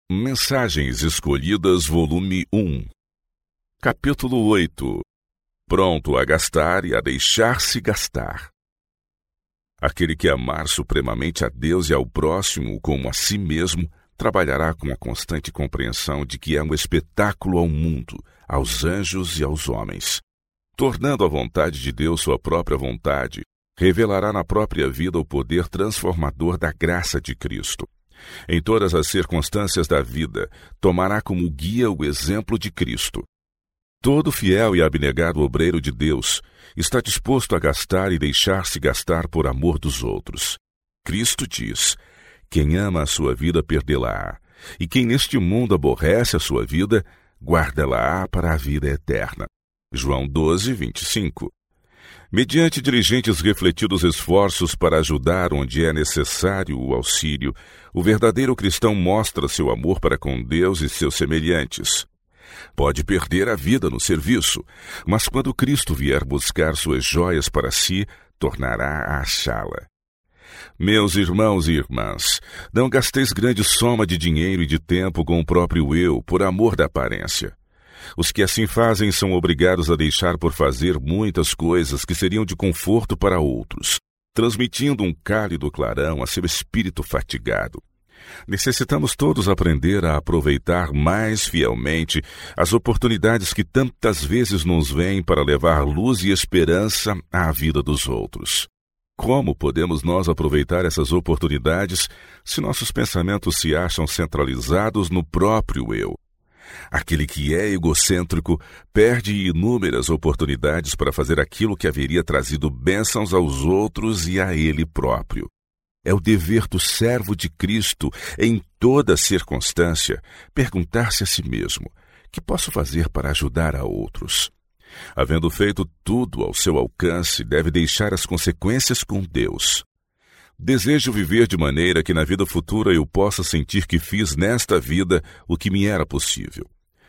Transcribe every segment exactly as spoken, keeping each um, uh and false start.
Mensagens Escolhidas, volume um, capítulo oito. Pronto a gastar e a deixar-se gastar. Aquele que amar supremamente a Deus e ao próximo como a si mesmo, trabalhará com a constante compreensão de que é um espetáculo ao mundo, aos anjos e aos homens. Tornando a vontade de Deus sua própria vontade, revelará na própria vida o poder transformador da graça de Cristo. Em todas as circunstâncias da vida, tomará como guia o exemplo de Cristo. Todo fiel e abnegado obreiro de Deus está disposto a gastar e deixar-se gastar por amor dos outros. Cristo diz: quem ama a sua vida perdê-la-á, e quem neste mundo aborrece a sua vida, guarda-la-á para a vida eterna. João doze, vinte e cinco. Mediante diligentes refletidos esforços para ajudar onde é necessário o auxílio, o verdadeiro cristão mostra seu amor para com Deus e seus semelhantes. Pode perder a vida no serviço, mas quando Cristo vier buscar suas joias para si, tornará a achá-la. Meus irmãos e irmãs, não gasteis grande soma de dinheiro e de tempo com o próprio eu, por amor da aparência. Os que assim fazem são obrigados a deixar por fazer muitas coisas que seriam de conforto para outros, transmitindo um cálido clarão a seu espírito fatigado. Necessitamos todos aprender a aproveitar mais fielmente as oportunidades que tantas vezes nos vêm para levar luz e esperança à vida dos outros. Como podemos nós aproveitar essas oportunidades se nossos pensamentos se acham centralizados no próprio eu? Aquele que é egocêntrico perde inúmeras oportunidades para fazer aquilo que haveria trazido bênçãos aos outros e a ele próprio. É o dever do servo de Cristo, em toda circunstância, perguntar-se a si mesmo: que posso fazer para ajudar a outros? Havendo feito tudo ao seu alcance, deve deixar as consequências com Deus. Desejo viver de maneira que na vida futura eu possa sentir que fiz nesta vida o que me era possível.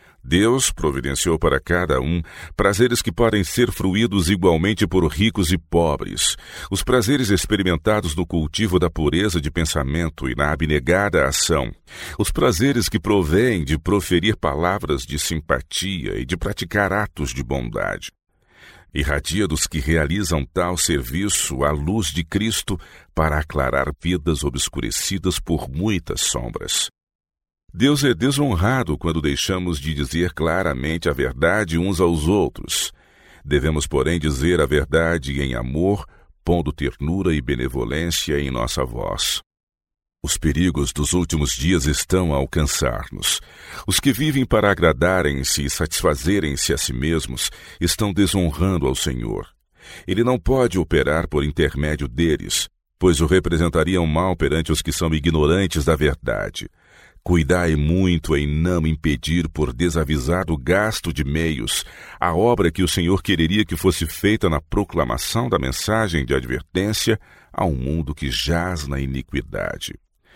Deus providenciou para cada um prazeres que podem ser fruídos igualmente por ricos e pobres, os prazeres experimentados no cultivo da pureza de pensamento e na abnegada ação, os prazeres que provêm de proferir palavras de simpatia e de praticar atos de bondade. Irradia dos que realizam tal serviço a luz de Cristo para aclarar vidas obscurecidas por muitas sombras. Deus é desonrado quando deixamos de dizer claramente a verdade uns aos outros. Devemos, porém, dizer a verdade em amor, pondo ternura e benevolência em nossa voz. Os perigos dos últimos dias estão a alcançar-nos. Os que vivem para agradarem-se e satisfazerem-se a si mesmos estão desonrando ao Senhor. Ele não pode operar por intermédio deles, pois o representariam mal perante os que são ignorantes da verdade. Cuidai muito em não impedir por desavisado gasto de meios a obra que o Senhor quereria que fosse feita na proclamação da mensagem de advertência a um mundo que jaz na iniquidade.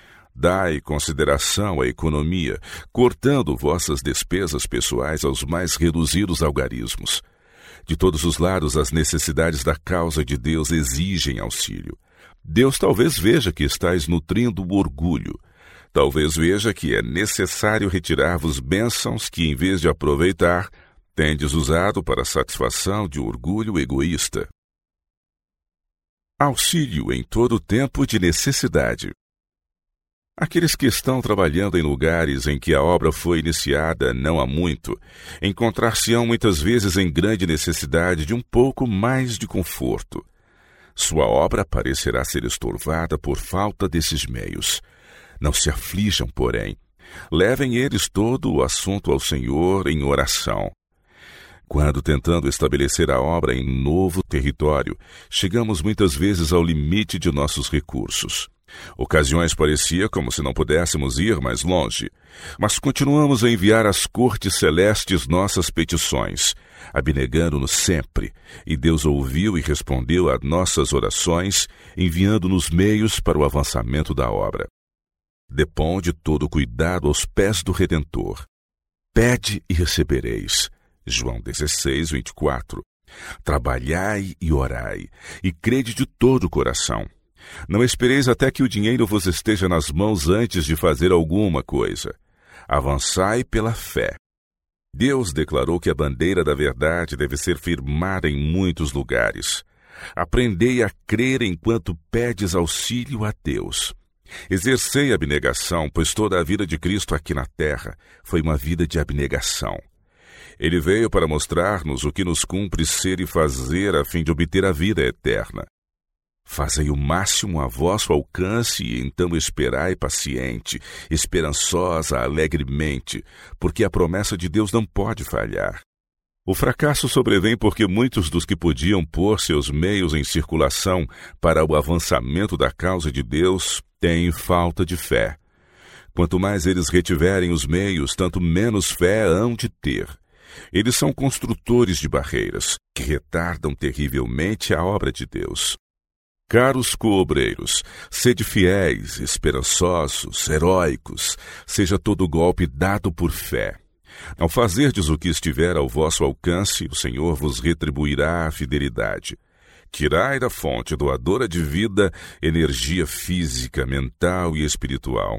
Dai consideração à economia, cortando vossas despesas pessoais aos mais reduzidos algarismos. De todos os lados, as necessidades da causa de Deus exigem auxílio. Deus talvez veja que estáis nutrindo o orgulho. Talvez veja que é necessário retirar-vos bênçãos que, em vez de aproveitar, tendes usado para a satisfação de orgulho egoísta. Auxílio em todo tempo de necessidade. Aqueles que estão trabalhando em lugares em que a obra foi iniciada não há muito, encontrar-se-ão muitas vezes em grande necessidade de um pouco mais de conforto. Sua obra parecerá ser estorvada por falta desses meios. Não se aflijam, porém. Levem eles todo o assunto ao Senhor em oração. Quando, tentando estabelecer a obra em novo território, chegamos muitas vezes ao limite de nossos recursos. Ocasiões parecia como se não pudéssemos ir mais longe, mas continuamos a enviar às cortes celestes nossas petições, abnegando-nos sempre, e Deus ouviu e respondeu a nossas orações, enviando-nos meios para o avançamento da obra. Deponde todo cuidado aos pés do Redentor. Pede e recebereis. João dezesseis, vinte e quatro. Trabalhai e orai, e crede de todo o coração. Não espereis até que o dinheiro vos esteja nas mãos antes de fazer alguma coisa. Avançai pela fé. Deus declarou que a bandeira da verdade deve ser firmada em muitos lugares. Aprendei a crer enquanto pedes auxílio a Deus. Exercei abnegação, pois toda a vida de Cristo aqui na terra foi uma vida de abnegação. Ele veio para mostrar-nos o que nos cumpre ser e fazer a fim de obter a vida eterna. Fazei o máximo a vosso alcance e então esperai paciente, esperançosa, alegremente, porque a promessa de Deus não pode falhar. O fracasso sobrevém porque muitos dos que podiam pôr seus meios em circulação para o avançamento da causa de Deus têm falta de fé. Quanto mais eles retiverem os meios, tanto menos fé hão de ter. Eles são construtores de barreiras, que retardam terrivelmente a obra de Deus. Caros coobreiros, sede fiéis, esperançosos, heróicos, seja todo golpe dado por fé. Ao fazerdes o que estiver ao vosso alcance, o Senhor vos retribuirá a fidelidade. Tirai da fonte doadora de vida energia física, mental e espiritual.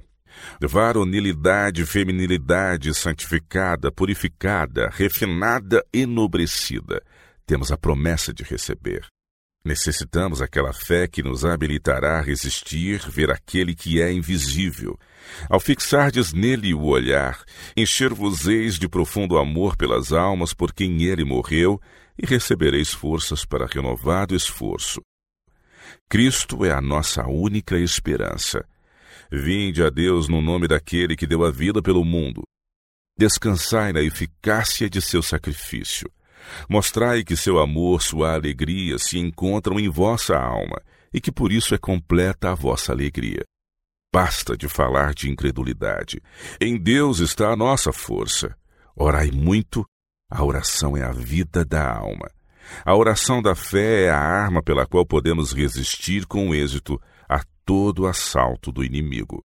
Varonilidade, feminilidade santificada, purificada, refinada, enobrecida. Temos a promessa de receber. Necessitamos aquela fé que nos habilitará a resistir, ver aquele que é invisível. Ao fixardes nele o olhar, encher-vos-eis de profundo amor pelas almas por quem ele morreu e recebereis forças para renovado esforço. Cristo é a nossa única esperança. Vinde a Deus no nome daquele que deu a vida pelo mundo. Descansai na eficácia de seu sacrifício. Mostrai que seu amor, sua alegria se encontram em vossa alma e que por isso é completa a vossa alegria. Basta de falar de incredulidade. Em Deus está a nossa força. Orai muito, a oração é a vida da alma. A oração da fé é a arma pela qual podemos resistir com êxito a todo assalto do inimigo.